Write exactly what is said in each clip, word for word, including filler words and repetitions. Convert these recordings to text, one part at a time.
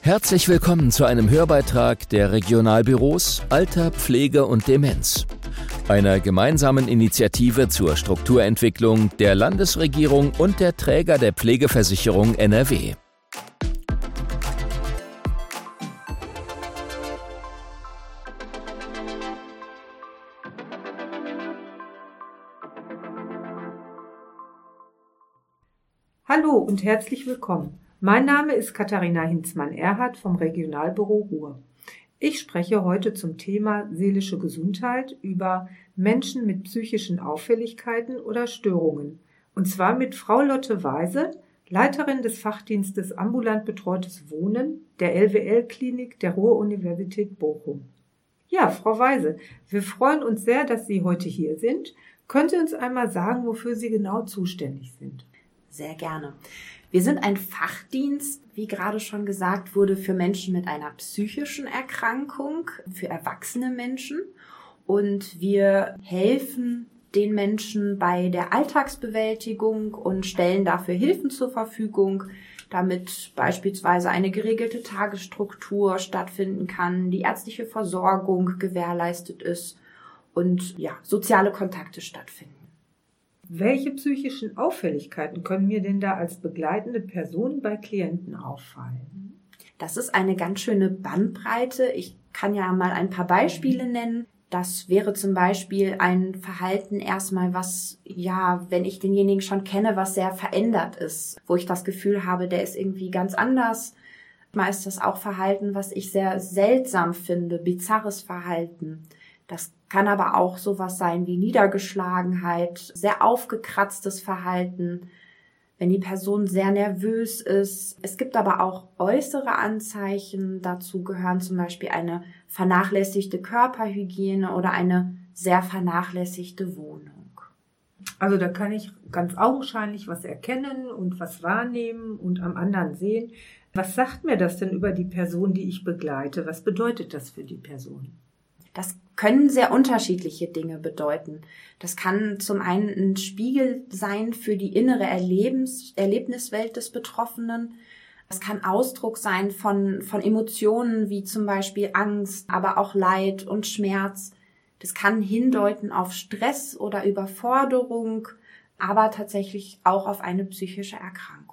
Herzlich willkommen zu einem Hörbeitrag der Regionalbüros Alter, Pflege und Demenz, einer gemeinsamen Initiative zur Strukturentwicklung der Landesregierung und der Träger der Pflegeversicherung N R W. Hallo und herzlich willkommen. Mein Name ist Katharina Hinzmann-Erhardt vom Regionalbüro Ruhr. Ich spreche heute zum Thema seelische Gesundheit über Menschen mit psychischen Auffälligkeiten oder Störungen. Und zwar mit Frau Lotte Weise, Leiterin des Fachdienstes Ambulant Betreutes Wohnen der L W L-Klinik der Ruhr-Universität Bochum. Ja, Frau Weise, wir freuen uns sehr, dass Sie heute hier sind. Können Sie uns einmal sagen, wofür Sie genau zuständig sind? Sehr gerne. Wir sind ein Fachdienst, wie gerade schon gesagt wurde, für Menschen mit einer psychischen Erkrankung, für erwachsene Menschen. Und wir helfen den Menschen bei der Alltagsbewältigung und stellen dafür Hilfen zur Verfügung, damit beispielsweise eine geregelte Tagesstruktur stattfinden kann, die ärztliche Versorgung gewährleistet ist und ja, soziale Kontakte stattfinden. Welche psychischen Auffälligkeiten können mir denn da als begleitende Person bei Klienten auffallen? Das ist eine ganz schöne Bandbreite. Ich kann ja mal ein paar Beispiele nennen. Das wäre zum Beispiel ein Verhalten erstmal, was, ja, wenn ich denjenigen schon kenne, was sehr verändert ist, wo ich das Gefühl habe, der ist irgendwie ganz anders. Manchmal ist das auch Verhalten, was ich sehr seltsam finde, bizarres Verhalten. Das kann aber auch sowas sein wie Niedergeschlagenheit, sehr aufgekratztes Verhalten, wenn die Person sehr nervös ist. Es gibt aber auch äußere Anzeichen. Dazu gehören zum Beispiel eine vernachlässigte Körperhygiene oder eine sehr vernachlässigte Wohnung. Also da kann ich ganz augenscheinlich was erkennen und was wahrnehmen und am anderen sehen. Was sagt mir das denn über die Person, die ich begleite? Was bedeutet das für die Person? Das können sehr unterschiedliche Dinge bedeuten. Das kann zum einen ein Spiegel sein für die innere Erlebens, Erlebniswelt des Betroffenen. Das kann Ausdruck sein von, von Emotionen wie zum Beispiel Angst, aber auch Leid und Schmerz. Das kann hindeuten auf Stress oder Überforderung, aber tatsächlich auch auf eine psychische Erkrankung.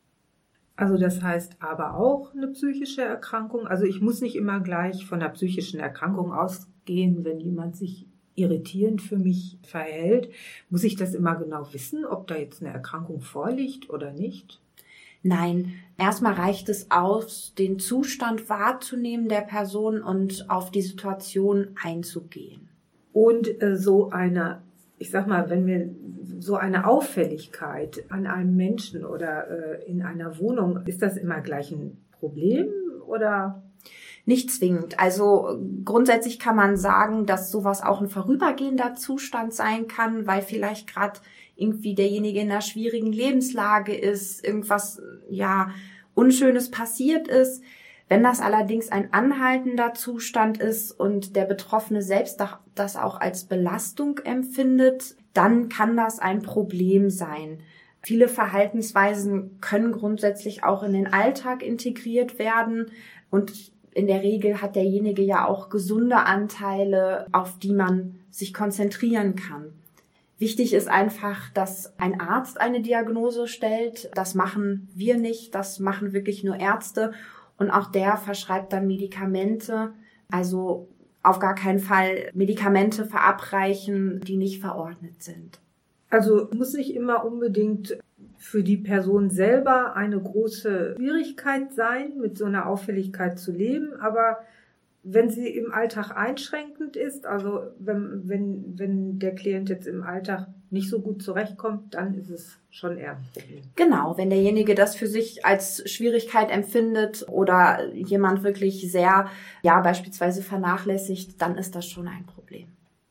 Also das heißt aber auch eine psychische Erkrankung. Also ich muss nicht immer gleich von einer psychischen Erkrankung ausgehen, wenn jemand sich irritierend für mich verhält. Muss ich das immer genau wissen, ob da jetzt eine Erkrankung vorliegt oder nicht? Nein, erstmal reicht es aus, den Zustand wahrzunehmen der Person und auf die Situation einzugehen. Und äh, so eine, ich sag mal, wenn wir so eine Auffälligkeit an einem Menschen oder äh, in einer Wohnung, ist das immer gleich ein Problem oder? Nicht zwingend. Also grundsätzlich kann man sagen, dass sowas auch ein vorübergehender Zustand sein kann, weil vielleicht gerade irgendwie derjenige in einer schwierigen Lebenslage ist, irgendwas ja Unschönes passiert ist. Wenn das allerdings ein anhaltender Zustand ist und der Betroffene selbst das auch als Belastung empfindet, dann kann das ein Problem sein. Viele Verhaltensweisen können grundsätzlich auch in den Alltag integriert werden und in der Regel hat derjenige ja auch gesunde Anteile, auf die man sich konzentrieren kann. Wichtig ist einfach, dass ein Arzt eine Diagnose stellt. Das machen wir nicht, das machen wirklich nur Ärzte. Und auch der verschreibt dann Medikamente, also auf gar keinen Fall Medikamente verabreichen, die nicht verordnet sind. Also muss nicht immer unbedingt für die Person selber eine große Schwierigkeit sein, mit so einer Auffälligkeit zu leben, aber wenn sie im Alltag einschränkend ist, also wenn, wenn, wenn der Klient jetzt im Alltag nicht so gut zurechtkommt, dann ist es schon eher ein Problem. Genau, wenn derjenige das für sich als Schwierigkeit empfindet oder jemand wirklich sehr, ja, beispielsweise vernachlässigt, dann ist das schon ein Problem.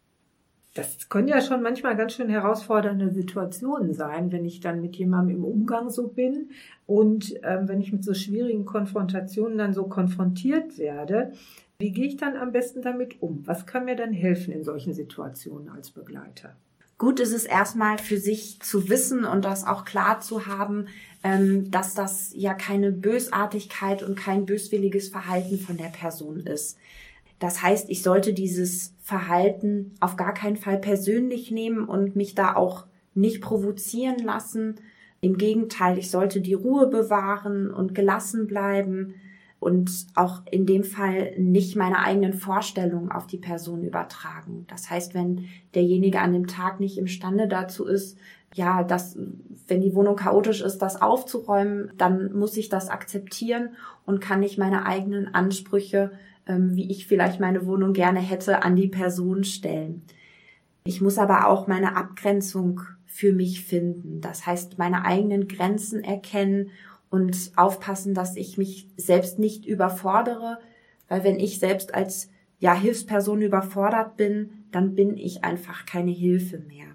Das können ja schon manchmal ganz schön herausfordernde Situationen sein, wenn ich dann mit jemandem im Umgang so bin und ähm, wenn ich mit so schwierigen Konfrontationen dann so konfrontiert werde. Wie gehe ich dann am besten damit um? Was kann mir dann helfen in solchen Situationen als Begleiter? Gut ist es erstmal für sich zu wissen und das auch klar zu haben, ähm, dass das ja keine Bösartigkeit und kein böswilliges Verhalten von der Person ist. Das heißt, ich sollte dieses Verhalten auf gar keinen Fall persönlich nehmen und mich da auch nicht provozieren lassen. Im Gegenteil, ich sollte die Ruhe bewahren und gelassen bleiben und auch in dem Fall nicht meine eigenen Vorstellungen auf die Person übertragen. Das heißt, wenn derjenige an dem Tag nicht imstande dazu ist, ja, dass, wenn die Wohnung chaotisch ist, das aufzuräumen, dann muss ich das akzeptieren und kann nicht meine eigenen Ansprüche, ähm, wie ich vielleicht meine Wohnung gerne hätte, an die Person stellen. Ich muss aber auch meine Abgrenzung für mich finden. Das heißt, meine eigenen Grenzen erkennen und aufpassen, dass ich mich selbst nicht überfordere, weil wenn ich selbst als ja Hilfsperson überfordert bin, dann bin ich einfach keine Hilfe mehr.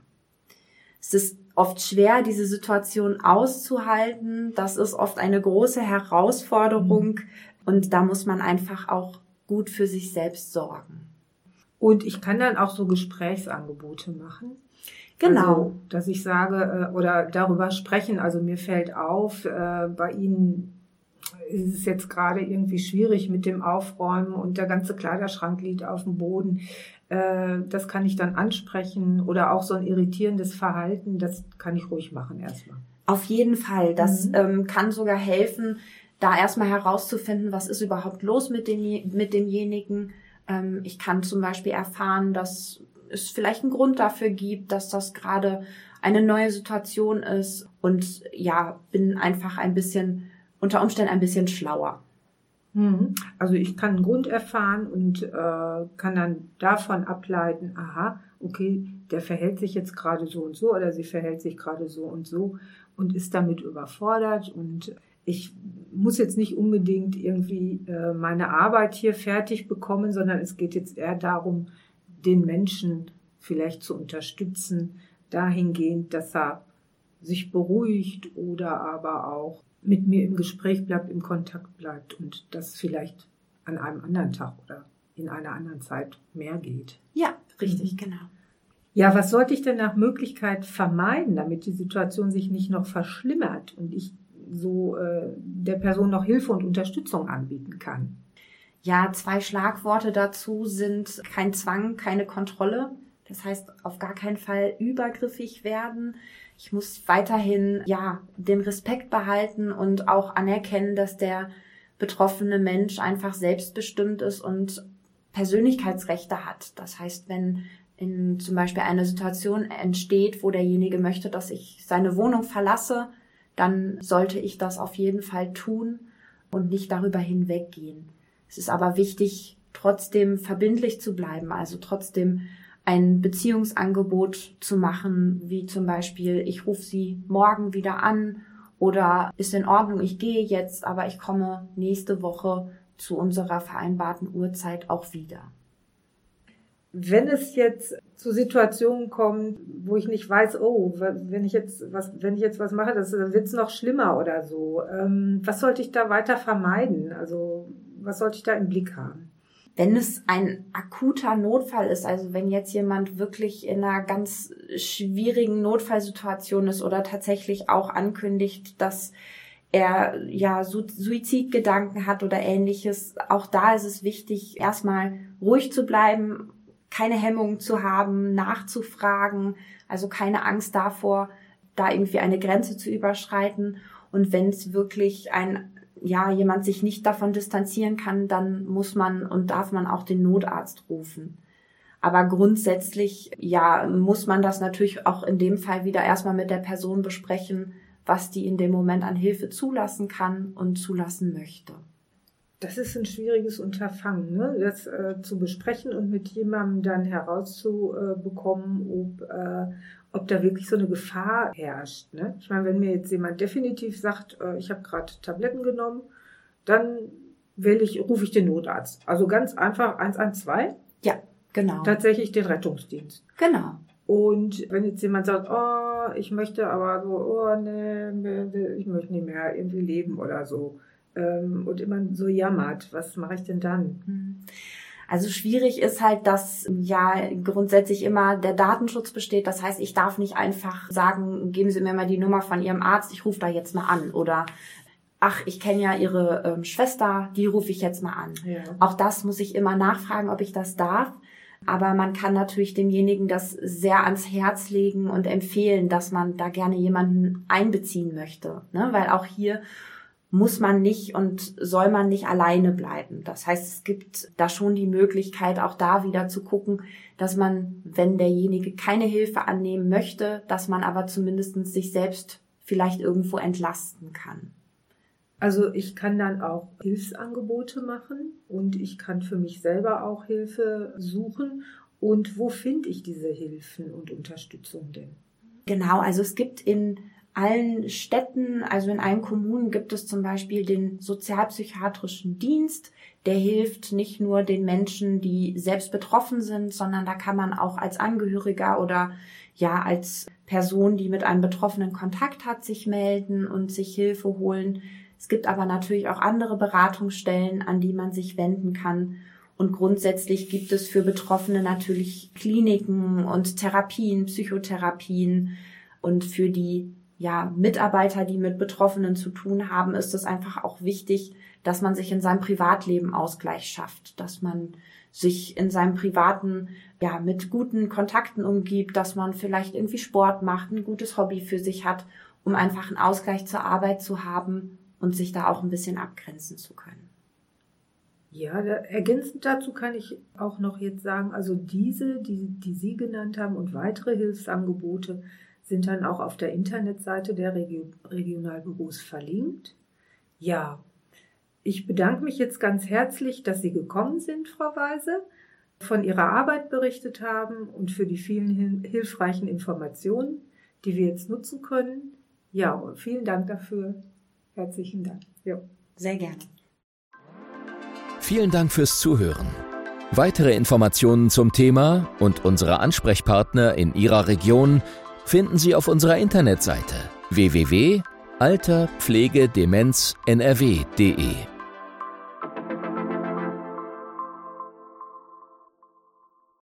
Es ist oft schwer, diese Situation auszuhalten. Das ist oft eine große Herausforderung mhm. und da muss man einfach auch gut für sich selbst sorgen. Und ich kann dann auch so Gesprächsangebote machen. Genau. Also, dass ich sage äh, oder darüber sprechen, also mir fällt auf, äh, bei Ihnen ist es jetzt gerade irgendwie schwierig mit dem Aufräumen und der ganze Kleiderschrank liegt auf dem Boden. Äh, das kann ich dann ansprechen oder auch so ein irritierendes Verhalten, das kann ich ruhig machen erstmal. Auf jeden Fall, das mhm. ähm, kann sogar helfen, da erstmal herauszufinden, was ist überhaupt los mit, den, mit demjenigen. Ähm, ich kann zum Beispiel erfahren, dass es vielleicht einen Grund dafür gibt, dass das gerade eine neue Situation ist und ja, bin einfach ein bisschen, unter Umständen ein bisschen schlauer. Also ich kann einen Grund erfahren und äh, kann dann davon ableiten, aha, okay, der verhält sich jetzt gerade so und so oder sie verhält sich gerade so und so und ist damit überfordert und ich muss jetzt nicht unbedingt irgendwie äh, meine Arbeit hier fertig bekommen, sondern es geht jetzt eher darum, den Menschen vielleicht zu unterstützen, dahingehend, dass er sich beruhigt oder aber auch mit mir im Gespräch bleibt, im Kontakt bleibt und das vielleicht an einem anderen Tag oder in einer anderen Zeit mehr geht. Ja, richtig, mhm. genau. Ja, was sollte ich denn nach Möglichkeit vermeiden, damit die Situation sich nicht noch verschlimmert und ich so äh, der Person noch Hilfe und Unterstützung anbieten kann? Ja, zwei Schlagworte dazu sind kein Zwang, keine Kontrolle. Das heißt, auf gar keinen Fall übergriffig werden. Ich muss weiterhin, ja, den Respekt behalten und auch anerkennen, dass der betroffene Mensch einfach selbstbestimmt ist und Persönlichkeitsrechte hat. Das heißt, wenn in zum Beispiel eine Situation entsteht, wo derjenige möchte, dass ich seine Wohnung verlasse, dann sollte ich das auf jeden Fall tun und nicht darüber hinweggehen. Es ist aber wichtig, trotzdem verbindlich zu bleiben, also trotzdem ein Beziehungsangebot zu machen, wie zum Beispiel, ich rufe Sie morgen wieder an oder ist in Ordnung, ich gehe jetzt, aber ich komme nächste Woche zu unserer vereinbarten Uhrzeit auch wieder. Wenn es jetzt zu Situationen kommt, wo ich nicht weiß, oh, wenn ich jetzt was, wenn ich jetzt was mache, das wird es noch schlimmer oder so. Ähm, was sollte ich da weiter vermeiden? Also was sollte ich da im Blick haben? Wenn es ein akuter Notfall ist, also wenn jetzt jemand wirklich in einer ganz schwierigen Notfallsituation ist oder tatsächlich auch ankündigt, dass er ja Suizidgedanken hat oder Ähnliches, auch da ist es wichtig, erstmal ruhig zu bleiben, keine Hemmungen zu haben, nachzufragen, also keine Angst davor, da irgendwie eine Grenze zu überschreiten. Und wenn es wirklich ein ja, jemand sich nicht davon distanzieren kann, dann muss man und darf man auch den Notarzt rufen. Aber grundsätzlich, ja, muss man das natürlich auch in dem Fall wieder erstmal mit der Person besprechen, was die in dem Moment an Hilfe zulassen kann und zulassen möchte. Das ist ein schwieriges Unterfangen, ne? Das äh, zu besprechen und mit jemandem dann herauszubekommen, ob, äh, ob da wirklich so eine Gefahr herrscht. Ne? Ich meine, wenn mir jetzt jemand definitiv sagt, äh, ich habe gerade Tabletten genommen, dann wähle ich, rufe ich den Notarzt. Also ganz einfach eins eins zwei. Ja, genau. Tatsächlich den Rettungsdienst. Genau. Und wenn jetzt jemand sagt, oh, ich möchte aber so, oh nee, ich möchte nicht mehr irgendwie leben oder so, und immer so jammert, was mache ich denn dann? Also schwierig ist halt, dass ja grundsätzlich immer der Datenschutz besteht. Das heißt, ich darf nicht einfach sagen, geben Sie mir mal die Nummer von Ihrem Arzt, ich rufe da jetzt mal an. Oder ach, ich kenne ja Ihre ähm, Schwester, die rufe ich jetzt mal an. Ja. Auch das muss ich immer nachfragen, ob ich das darf. Aber man kann natürlich demjenigen das sehr ans Herz legen und empfehlen, dass man da gerne jemanden einbeziehen möchte. Ne? Weil auch hier muss man nicht und soll man nicht alleine bleiben. Das heißt, es gibt da schon die Möglichkeit, auch da wieder zu gucken, dass man, wenn derjenige keine Hilfe annehmen möchte, dass man aber zumindest sich selbst vielleicht irgendwo entlasten kann. Also ich kann dann auch Hilfsangebote machen und ich kann für mich selber auch Hilfe suchen. Und wo finde ich diese Hilfen und Unterstützung denn? Genau, also es gibt in allen Städten, also in allen Kommunen gibt es zum Beispiel den sozialpsychiatrischen Dienst. Der hilft nicht nur den Menschen, die selbst betroffen sind, sondern da kann man auch als Angehöriger oder ja als Person, die mit einem Betroffenen Kontakt hat, sich melden und sich Hilfe holen. Es gibt aber natürlich auch andere Beratungsstellen, an die man sich wenden kann. Und grundsätzlich gibt es für Betroffene natürlich Kliniken und Therapien, Psychotherapien. Und für die ja, Mitarbeiter, die mit Betroffenen zu tun haben, ist es einfach auch wichtig, dass man sich in seinem Privatleben Ausgleich schafft, dass man sich in seinem Privaten ja mit guten Kontakten umgibt, dass man vielleicht irgendwie Sport macht, ein gutes Hobby für sich hat, um einfach einen Ausgleich zur Arbeit zu haben und sich da auch ein bisschen abgrenzen zu können. Ja, da, ergänzend dazu kann ich auch noch jetzt sagen, also diese, die, die Sie genannt haben und weitere Hilfsangebote sind dann auch auf der Internetseite der Regio- Regionalbüros verlinkt. Ja, ich bedanke mich jetzt ganz herzlich, dass Sie gekommen sind, Frau Weise, von Ihrer Arbeit berichtet haben und für die vielen hil- hilfreichen Informationen, die wir jetzt nutzen können. Ja, und vielen Dank dafür. Herzlichen Dank. Ja. Sehr gerne. Vielen Dank fürs Zuhören. Weitere Informationen zum Thema und unsere Ansprechpartner in Ihrer Region finden Sie auf unserer Internetseite w w w punkt alter pflege demenz n r w punkt d e.